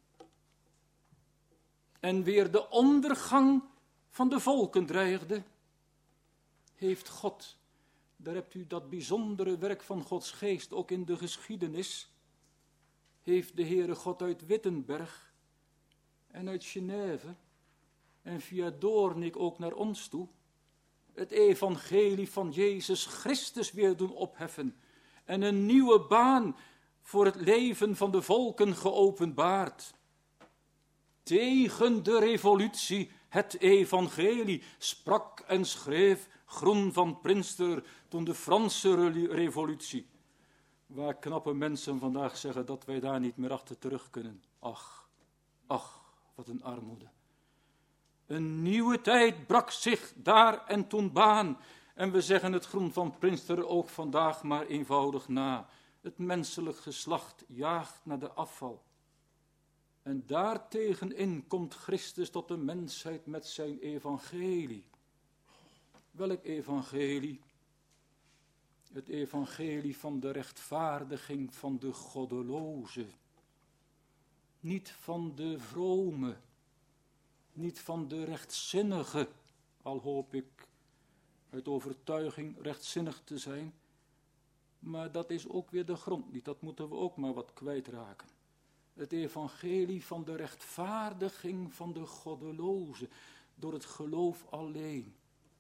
en weer de ondergang van de volken dreigde, heeft God, daar hebt u dat bijzondere werk van Gods geest ook in de geschiedenis, heeft de Heere God uit Wittenberg en uit Genève en via Doornik ook naar ons toe, het evangelie van Jezus Christus weer doen opheffen en een nieuwe baan voor het leven van de volken geopenbaard. Tegen de revolutie, het evangelie, sprak en schreef Groen van Prinster toen de Franse revolutie, waar knappe mensen vandaag zeggen dat wij daar niet meer achter terug kunnen. Ach, wat een armoede. Een nieuwe tijd brak zich daar en toen baan. En we zeggen het Groen van Prinster ook vandaag maar eenvoudig na. Het menselijk geslacht jaagt naar de afval. En daartegenin komt Christus tot de mensheid met zijn evangelie. Welk evangelie? Het evangelie van de rechtvaardiging van de goddeloze. Niet van de vrome. Niet van de rechtzinnige, al hoop ik uit overtuiging rechtzinnig te zijn. Maar dat is ook weer de grond niet, dat moeten we ook maar wat kwijtraken. Het evangelie van de rechtvaardiging van de goddeloze, door het geloof alleen.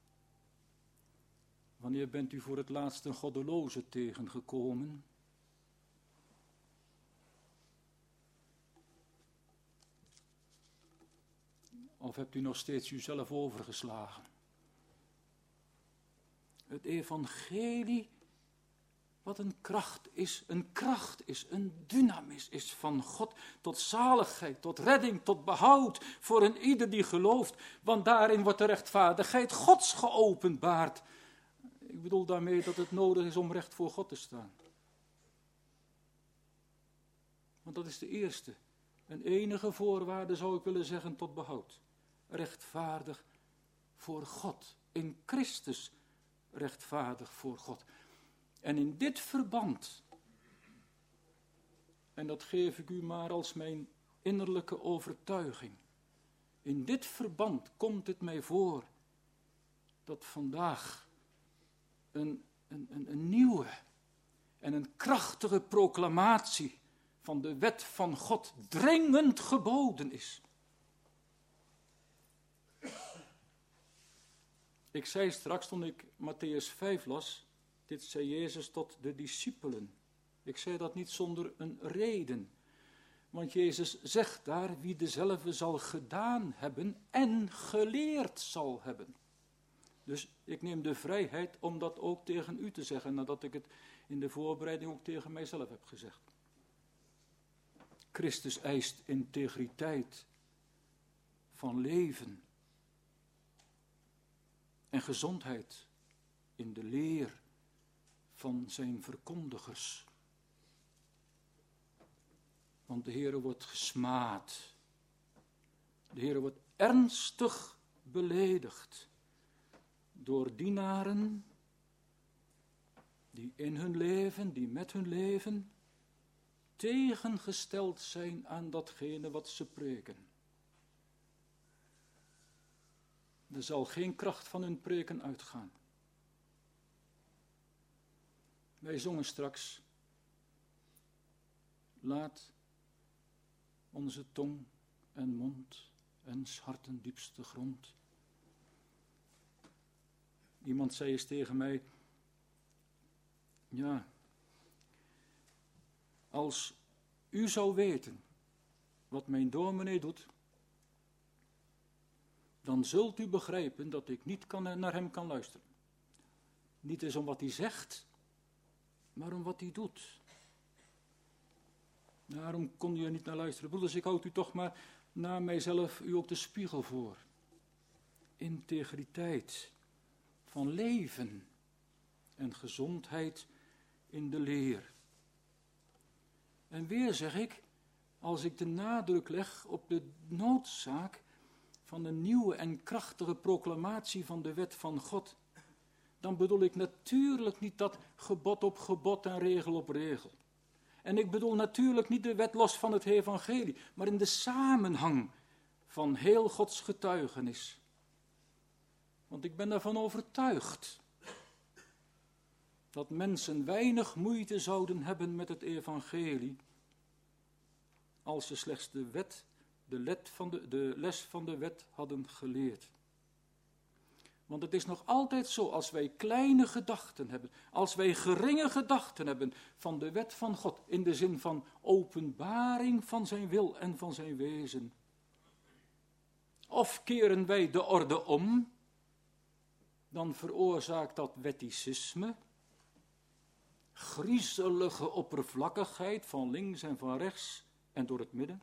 Wanneer bent u voor het laatst een goddeloze tegengekomen? Of hebt u nog steeds uzelf overgeslagen? Het evangelie, wat een kracht is, een dynamis is van God tot zaligheid, tot redding, tot behoud voor een ieder die gelooft. Want daarin wordt de rechtvaardigheid Gods geopenbaard. Ik bedoel daarmee dat het nodig is om recht voor God te staan. Want dat is de eerste en enige voorwaarde, zou ik willen zeggen, tot behoud. Rechtvaardig voor God, in Christus rechtvaardig voor God. En in dit verband, en dat geef ik u maar als mijn innerlijke overtuiging, in dit verband komt het mij voor dat vandaag een nieuwe en een krachtige proclamatie van de wet van God dringend geboden is. Ik zei straks, toen ik Mattheüs 5 las, dit zei Jezus tot de discipelen. Ik zei dat niet zonder een reden. Want Jezus zegt daar wie dezelfde zal gedaan hebben en geleerd zal hebben. Dus ik neem de vrijheid om dat ook tegen u te zeggen, nadat ik het in de voorbereiding ook tegen mijzelf heb gezegd. Christus eist integriteit van leven en gezondheid in de leer van zijn verkondigers. Want de Heere wordt gesmaad. De Heere wordt ernstig beledigd door dienaren die in hun leven, die met hun leven tegengesteld zijn aan datgene wat ze preken. Er zal geen kracht van hun preken uitgaan. Wij zongen straks, laat onze tong en mond en harten diepste grond. Iemand zei eens tegen mij, ja, als u zou weten wat mijn dominee doet, dan zult u begrijpen dat ik niet naar hem kan luisteren. Niet eens om wat hij zegt, maar om wat hij doet. Daarom kon je er niet naar luisteren. Broeders, ik houd u toch maar na mijzelf u ook de spiegel voor. Integriteit van leven en gezondheid in de leer. En weer zeg ik, als ik de nadruk leg op de noodzaak van een nieuwe en krachtige proclamatie van de wet van God, dan bedoel ik natuurlijk niet dat gebod op gebod en regel op regel. En ik bedoel natuurlijk niet de wet los van het evangelie, maar in de samenhang van heel Gods getuigenis. Want ik ben ervan overtuigd dat mensen weinig moeite zouden hebben met het evangelie als ze slechts de les van de wet hadden geleerd. Want het is nog altijd zo, als wij kleine gedachten hebben, als wij geringe gedachten hebben van de wet van God, in de zin van openbaring van zijn wil en van zijn wezen. Of keren wij de orde om, dan veroorzaakt dat wetticisme, griezelige oppervlakkigheid van links en van rechts en door het midden,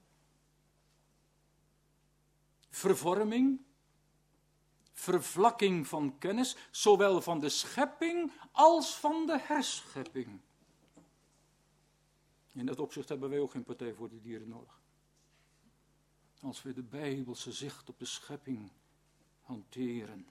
vervorming, vervlakking van kennis, zowel van de schepping als van de herschepping. In dat opzicht hebben wij ook geen partij voor de dieren nodig. Als we de Bijbelse zicht op de schepping hanteren.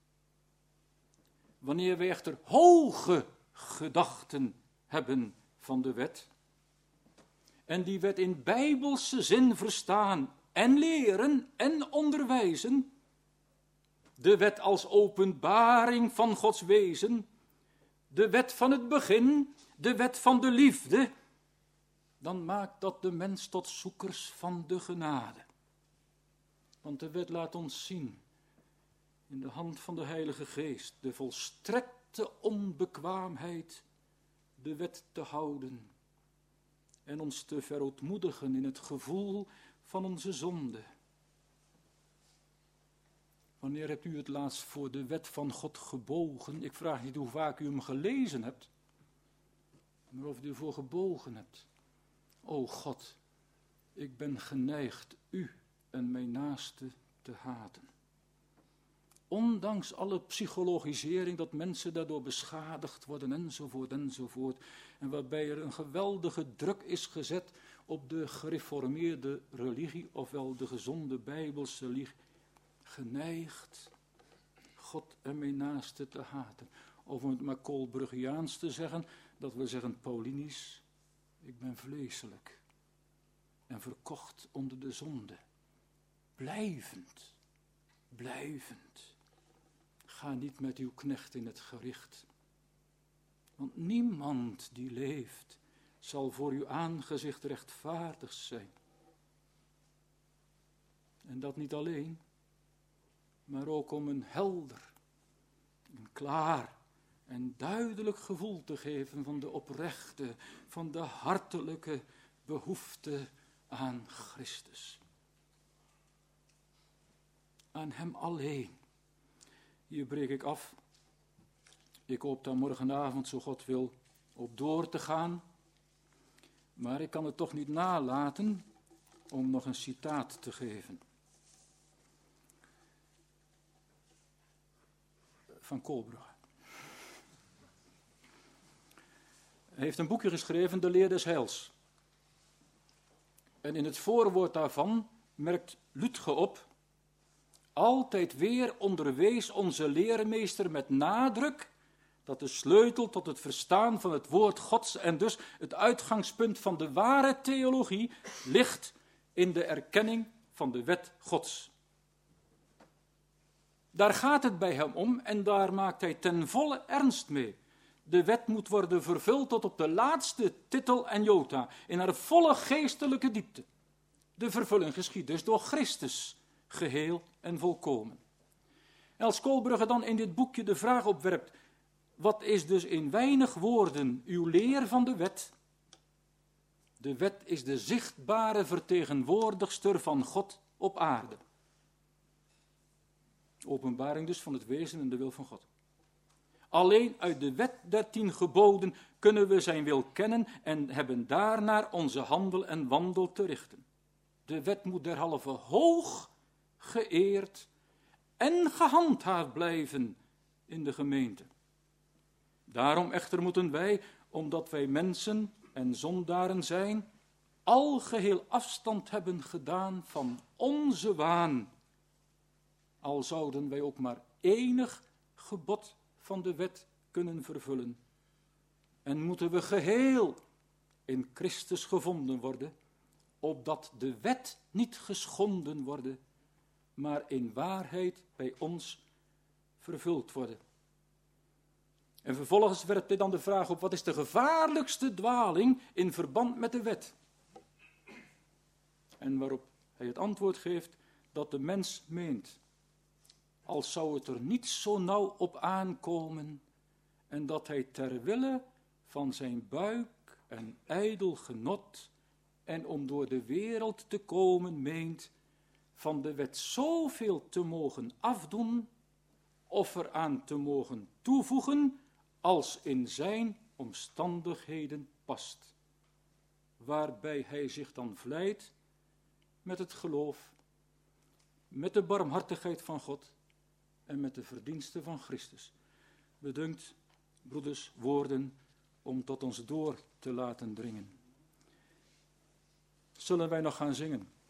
Wanneer we echter hoge gedachten hebben van de wet, en die wet in Bijbelse zin verstaan en leren en onderwijzen, de wet als openbaring van Gods wezen, de wet van het begin, de wet van de liefde, dan maakt dat de mens tot zoekers van de genade. Want de wet laat ons zien, in de hand van de Heilige Geest, de volstrekte onbekwaamheid de wet te houden en ons te verootmoedigen in het gevoel van onze zonde. Wanneer hebt u het laatst voor de wet van God gebogen? Ik vraag niet hoe vaak u hem gelezen hebt, maar of u ervoor gebogen hebt. O God, ik ben geneigd u en mijn naaste te haten. Ondanks alle psychologisering, dat mensen daardoor beschadigd worden, enzovoort, enzovoort. En waarbij er een geweldige druk is gezet op de gereformeerde religie, ofwel de gezonde Bijbelse religie. Geneigd God en mijn naaste te haten. Of om het maar Kolbruggiaans te zeggen, dat we zeggen Paulinisch, ik ben vleeselijk en verkocht onder de zonde. Blijvend. Ga niet met uw knecht in het gericht. Want niemand die leeft zal voor uw aangezicht rechtvaardig zijn. En dat niet alleen, maar ook om een helder, een klaar en duidelijk gevoel te geven van de oprechte, van de hartelijke behoefte aan Christus. Aan hem alleen. Hier breek ik af. Ik hoop daar morgenavond, zo God wil, op door te gaan. Maar ik kan het toch niet nalaten om nog een citaat te geven. Van Kolbrugge. Hij heeft een boekje geschreven, De Leer des Heils. En in het voorwoord daarvan merkt Lutge op: altijd weer onderwees onze leermeester met nadruk dat de sleutel tot het verstaan van het woord Gods en dus het uitgangspunt van de ware theologie ligt in de erkenning van de wet Gods. Daar gaat het bij hem om en daar maakt hij ten volle ernst mee. De wet moet worden vervuld tot op de laatste titel en jota, in haar volle geestelijke diepte. De vervulling geschiedt dus door Christus, geheel en volkomen. En als Kolbrugge dan in dit boekje de vraag opwerpt: wat is dus in weinig woorden uw leer van de wet? De wet is de zichtbare vertegenwoordigster van God op aarde. Openbaring dus van het wezen en de wil van God. Alleen uit de wet der 10 geboden kunnen we zijn wil kennen en hebben daarnaar onze handel en wandel te richten. De wet moet derhalve hoog geëerd en gehandhaafd blijven in de gemeente. Daarom echter moeten wij, omdat wij mensen en zondaren zijn, al geheel afstand hebben gedaan van onze waan. Al zouden wij ook maar enig gebod van de wet kunnen vervullen. En moeten we geheel in Christus gevonden worden, opdat de wet niet geschonden worden, maar in waarheid bij ons vervuld worden. En vervolgens werpt hij dan de vraag op: wat is de gevaarlijkste dwaling in verband met de wet? En waarop hij het antwoord geeft dat de mens meent, als zou het er niet zo nauw op aankomen, en dat hij ter wille van zijn buik en ijdel genot en om door de wereld te komen meent van de wet zoveel te mogen afdoen of eraan te mogen toevoegen als in zijn omstandigheden past, waarbij hij zich dan vlijt met het geloof, met de barmhartigheid van God en met de verdiensten van Christus. Bedunkt, broeders, woorden om tot ons door te laten dringen. Zullen wij nog gaan zingen?